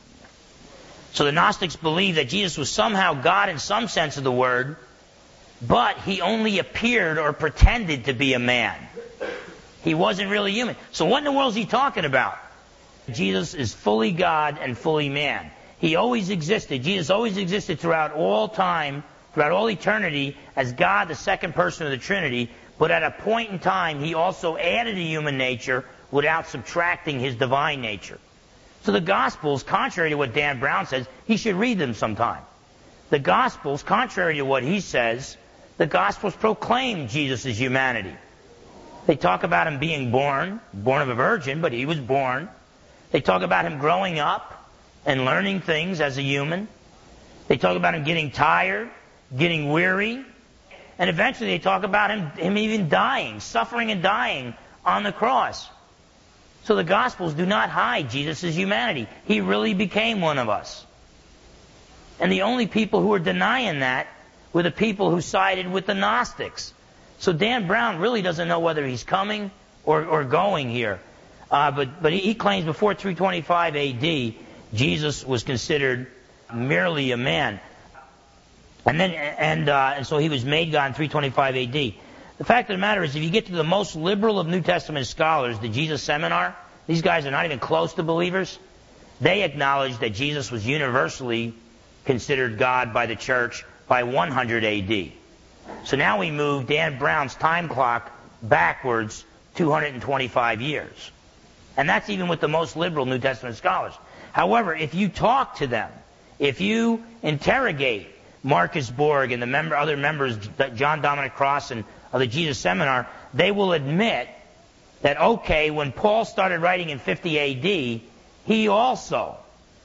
So the Gnostics believed that Jesus was somehow God in some sense of the word, but he only appeared or pretended to be a man. He wasn't really human. So what in the world is he talking about? Jesus is fully God and fully man. He always existed. Jesus always existed throughout all time, throughout all eternity, as God, the second person of the Trinity. But at a point in time, he also added a human nature without subtracting his divine nature. So the Gospels, contrary to what Dan Brown says, he should read them sometime. The Gospels, contrary to what he says, the Gospels proclaim Jesus' humanity. They talk about him being born, born of a virgin, but he was born. They talk about him growing up and learning things as a human. They talk about him getting tired, getting weary. And eventually they talk about him, him even dying, suffering and dying on the cross. So the Gospels do not hide Jesus' humanity. He really became one of us. And the only people who were denying that were the people who sided with the Gnostics. So Dan Brown really doesn't know whether he's coming or, or going here. Uh, but but he, he claims before three twenty-five A D, Jesus was considered merely a man. And then and uh, and so he was made God in three twenty-five A D. The fact of the matter is, if you get to the most liberal of New Testament scholars, the Jesus Seminar, these guys are not even close to believers. They acknowledge that Jesus was universally considered God by the church by one hundred A D. So now we move Dan Brown's time clock backwards two hundred twenty-five years. And that's even with the most liberal New Testament scholars. However, if you talk to them, if you interrogate Marcus Borg and the member, other members, John Dominic Cross and of the Jesus Seminar, they will admit that, okay, when Paul started writing in fifty A D, he also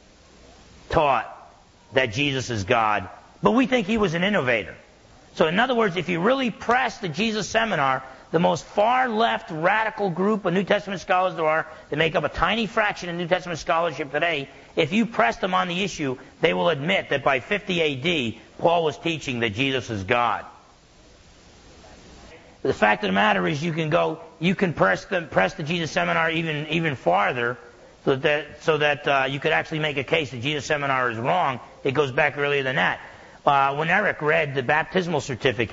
taught that Jesus is God, but we think he was an innovator. So in other words, if you really press the Jesus Seminar, the most far-left radical group of New Testament scholars there are, that make up a tiny fraction of New Testament scholarship today, if you press them on the issue, they will admit that by fifty A D, Paul was teaching that Jesus is God. The fact of the matter is, you can go, you can press the press the Jesus Seminar even even farther, so that so that uh, you could actually make a case that Jesus Seminar is wrong. It goes back earlier than that. Uh, when Eric read the baptismal certificate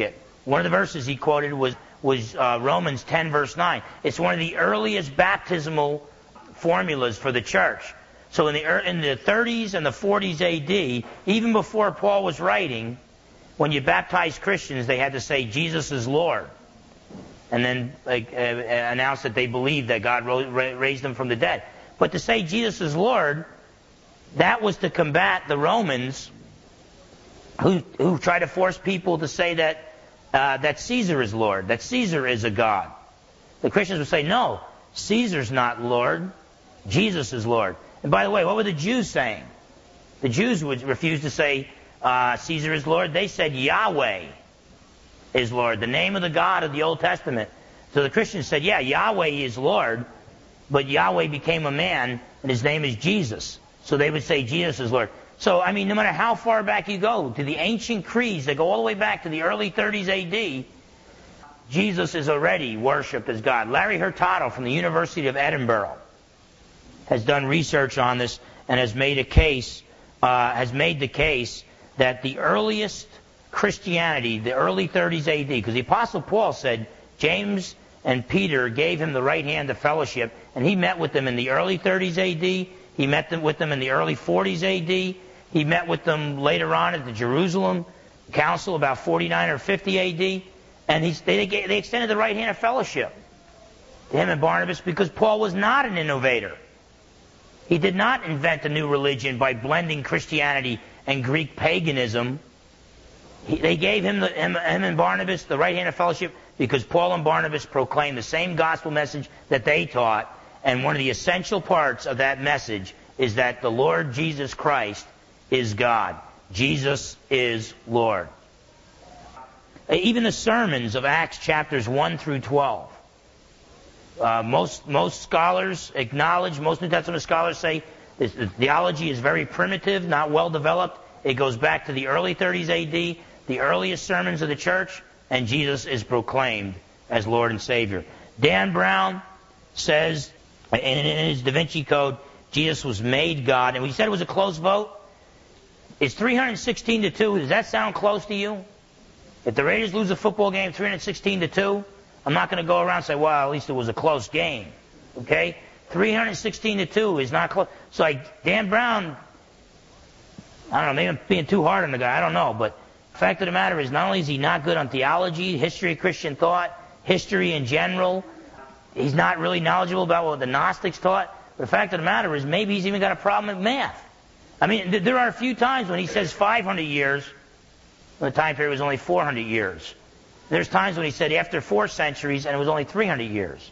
One of the verses he quoted was, was uh, Romans ten, verse nine. It's one of the earliest baptismal formulas for the church. So in the, in the thirties and the forties A D, even before Paul was writing, when you baptized Christians, they had to say, Jesus is Lord. And then like, uh, announce that they believed that God ro- raised him from the dead. But to say Jesus is Lord, that was to combat the Romans who, who try to force people to say that uh, that Caesar is Lord, that Caesar is a god. The Christians would say, no, Caesar's not Lord, Jesus is Lord. And by the way, what were the Jews saying? The Jews would refuse to say uh, Caesar is Lord. They said Yahweh is Lord, the name of the God of the Old Testament. So the Christians said, yeah, Yahweh is Lord, but Yahweh became a man, and his name is Jesus. So they would say Jesus is Lord. So, I mean, no matter how far back you go, to the ancient creeds that go all the way back to the early thirties A D, Jesus is already worshipped as God. Larry Hurtado from the University of Edinburgh has done research on this and has made a case, uh, has made the case that the earliest Christianity, the early thirties A D, because the Apostle Paul said James and Peter gave him the right hand of fellowship, and he met with them in the early thirties A D. He met them with them in the early forties A D. He met with them later on at the Jerusalem Council, about forty-nine or fifty A D. And he, they, they extended the right hand of fellowship to him and Barnabas because Paul was not an innovator. He did not invent a new religion by blending Christianity and Greek paganism. He, they gave him, the, him, him and Barnabas the right hand of fellowship because Paul and Barnabas proclaimed the same gospel message that they taught. And one of the essential parts of that message is that the Lord Jesus Christ is God. Jesus is Lord. Even the sermons of Acts chapters one through twelve. Uh, most most scholars acknowledge, most New Testament scholars say this, the theology is very primitive, not well developed. It goes back to the early thirties A D, the earliest sermons of the church, and Jesus is proclaimed as Lord and Savior. Dan Brown says in, in his Da Vinci Code, Jesus was made God. And we said it was a close vote. It's three hundred sixteen to two. Does that sound close to you? If the Raiders lose a football game three hundred sixteen to two, I'm not going to go around and say, well, at least it was a close game. Okay? three hundred sixteen to two is not close. So like Dan Brown, I don't know, maybe I'm being too hard on the guy. I don't know. But the fact of the matter is, not only is he not good on theology, history of Christian thought, history in general, he's not really knowledgeable about what the Gnostics taught. But the fact of the matter is, maybe he's even got a problem with math. I mean, th- there are a few times when he says five hundred years, when the time period was only four hundred years. There's times when he said after four centuries, and it was only three hundred years.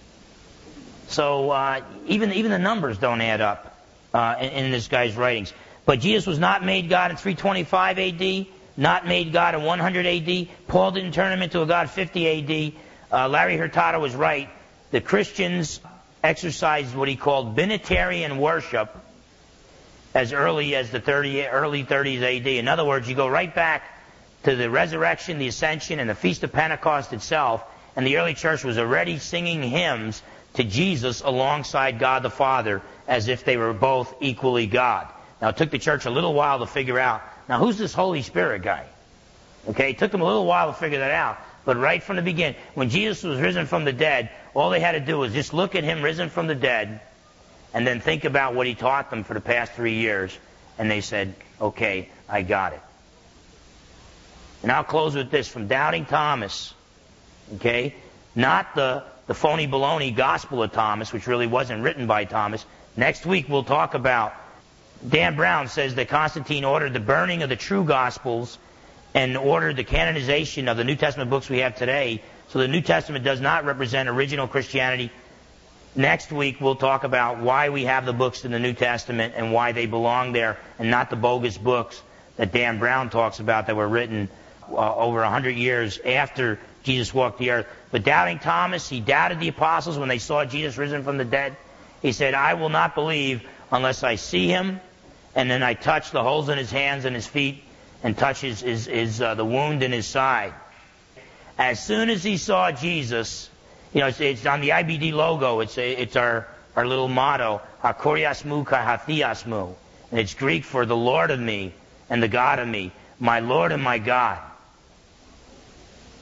So uh, even even the numbers don't add up uh, in, in this guy's writings. But Jesus was not made God in three twenty-five A D, not made God in one hundred A D. Paul didn't turn him into a God fifty A D. Uh, Larry Hurtado was right. The Christians exercised what he called binitarian worship as early as the thirty, early thirties A D. In other words, you go right back to the resurrection, the ascension, and the Feast of Pentecost itself, and the early church was already singing hymns to Jesus alongside God the Father as if they were both equally God. Now, it took the church a little while to figure out, now who's this Holy Spirit guy? Okay, it took them a little while to figure that out, but right from the beginning, when Jesus was risen from the dead, all they had to do was just look at him risen from the dead, and then think about what he taught them for the past three years, and they said, okay, I got it. And I'll close with this from Doubting Thomas, okay? Not the, the phony baloney Gospel of Thomas, which really wasn't written by Thomas. Next week we'll talk about, Dan Brown says that Constantine ordered the burning of the true Gospels and ordered the canonization of the New Testament books we have today. So the New Testament does not represent original Christianity. Next week we'll talk about why we have the books in the New Testament and why they belong there and not the bogus books that Dan Brown talks about that were written uh, over a hundred years after Jesus walked the earth. But Doubting Thomas, he doubted the apostles when they saw Jesus risen from the dead. He said, I will not believe unless I see him and then I touch the holes in his hands and his feet and touch his, his, his uh, the wound in his side. As soon as he saw Jesus, you know, it's, it's on the I B D logo. It's a, it's our, our little motto, Hakoriasmu Kahathiasmu. And it's Greek for the Lord of me and the God of me, my Lord and my God.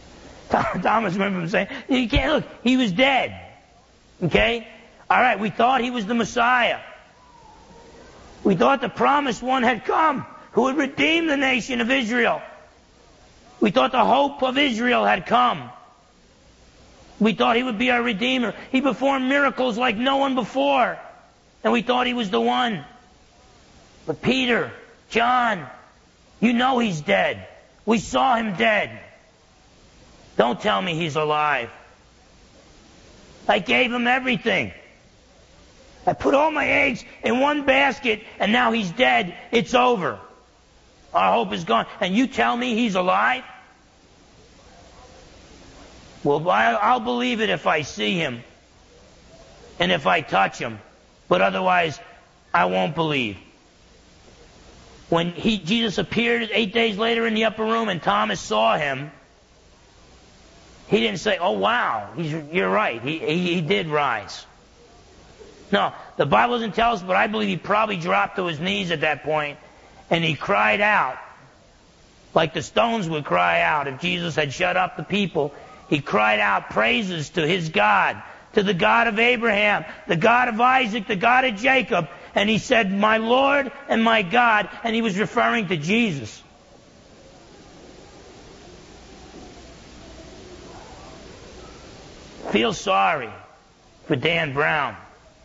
Thomas remember him saying, you can't look, he was dead. Okay? Alright, we thought he was the Messiah. We thought the promised one had come, who would redeem the nation of Israel. We thought the hope of Israel had come. We thought he would be our Redeemer. He performed miracles like no one before. And we thought he was the one. But Peter, John, you know he's dead. We saw him dead. Don't tell me he's alive. I gave him everything. I put all my eggs in one basket, and now he's dead. It's over. Our hope is gone. And you tell me he's alive? Well, I'll believe it if I see him and if I touch him. But otherwise, I won't believe. When he, Jesus appeared eight days later in the upper room and Thomas saw him, he didn't say, oh, wow, he's, you're right, he, he, he did rise. No, the Bible doesn't tell us, but I believe he probably dropped to his knees at that point and he cried out like the stones would cry out if Jesus had shut up the people. He cried out praises to his God, to the God of Abraham, the God of Isaac, the God of Jacob. And he said, my Lord and my God. And he was referring to Jesus. Feel sorry for Dan Brown.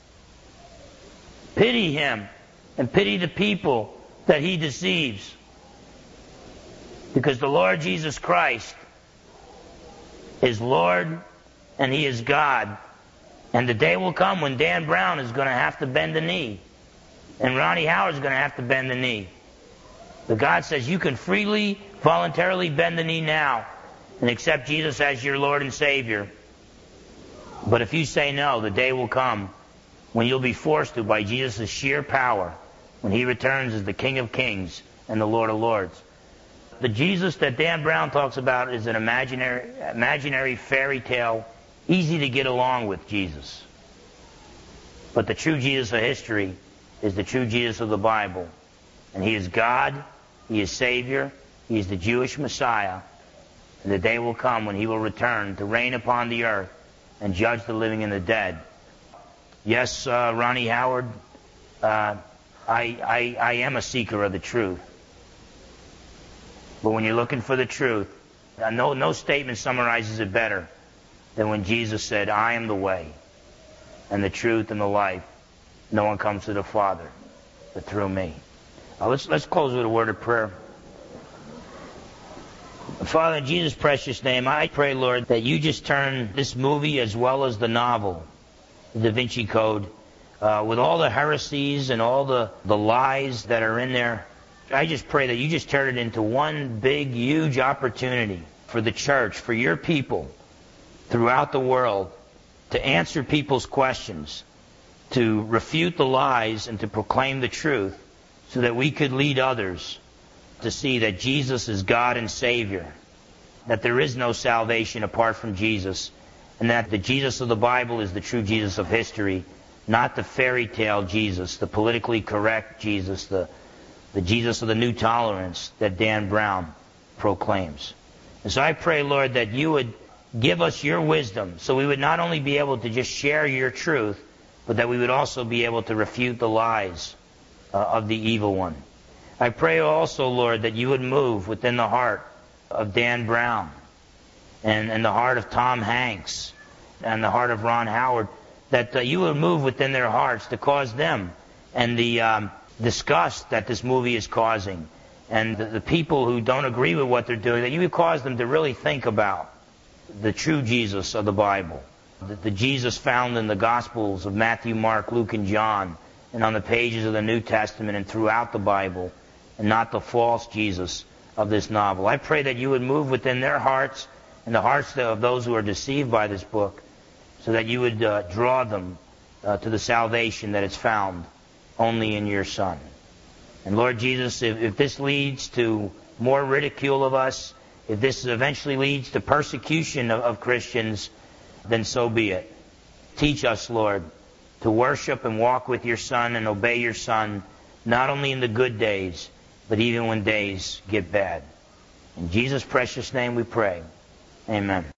Pity him and pity the people that he deceives. Because the Lord Jesus Christ is Lord and he is God. And the day will come when Dan Brown is going to have to bend the knee. And Ronnie Howard's going to have to bend the knee. But God says you can freely, voluntarily bend the knee now and accept Jesus as your Lord and Savior. But if you say no, the day will come when you'll be forced to by Jesus' sheer power when he returns as the King of Kings and the Lord of Lords. The Jesus that Dan Brown talks about is an imaginary, imaginary fairy tale, easy to get along with Jesus. But the true Jesus of history is the true Jesus of the Bible. And he is God, he is Savior, he is the Jewish Messiah. And the day will come when he will return to reign upon the earth and judge the living and the dead. Yes, uh, Ronnie Howard, uh, I, I, I am a seeker of the truth. But when you're looking for the truth, uh, no, no statement summarizes it better than when Jesus said, I am the way and the truth and the life. No one comes to the Father but through me. Uh, let's, let's close with a word of prayer. Father, in Jesus' precious name, I pray, Lord, that you just turn this movie as well as the novel, The Da Vinci Code, uh, with all the heresies and all the, the lies that are in there. I just pray that you just turn it into one big, huge opportunity for the church, for your people throughout the world to answer people's questions, to refute the lies and to proclaim the truth so that we could lead others to see that Jesus is God and Savior, that there is no salvation apart from Jesus, and that the Jesus of the Bible is the true Jesus of history, not the fairy tale Jesus, the politically correct Jesus, the, the Jesus of the new tolerance that Dan Brown proclaims. And so I pray, Lord, that you would give us your wisdom so we would not only be able to just share your truth, but that we would also be able to refute the lies uh, of the evil one. I pray also, Lord, that you would move within the heart of Dan Brown and, and the heart of Tom Hanks and the heart of Ron Howard, that uh, you would move within their hearts to cause them and the um, disgust that this movie is causing and the, the people who don't agree with what they're doing, that you would cause them to really think about the true Jesus of the Bible, the, the Jesus found in the Gospels of Matthew, Mark, Luke, and John, and on the pages of the New Testament and throughout the Bible, and not the false Jesus of this novel. I pray that you would move within their hearts and the hearts of those who are deceived by this book, so that you would uh, draw them uh, to the salvation that is found only in your Son. And Lord Jesus, if, if this leads to more ridicule of us, if this eventually leads to persecution of, of Christians, then so be it. Teach us, Lord, to worship and walk with your Son and obey your Son, not only in the good days, but even when days get bad. In Jesus' precious name we pray. Amen.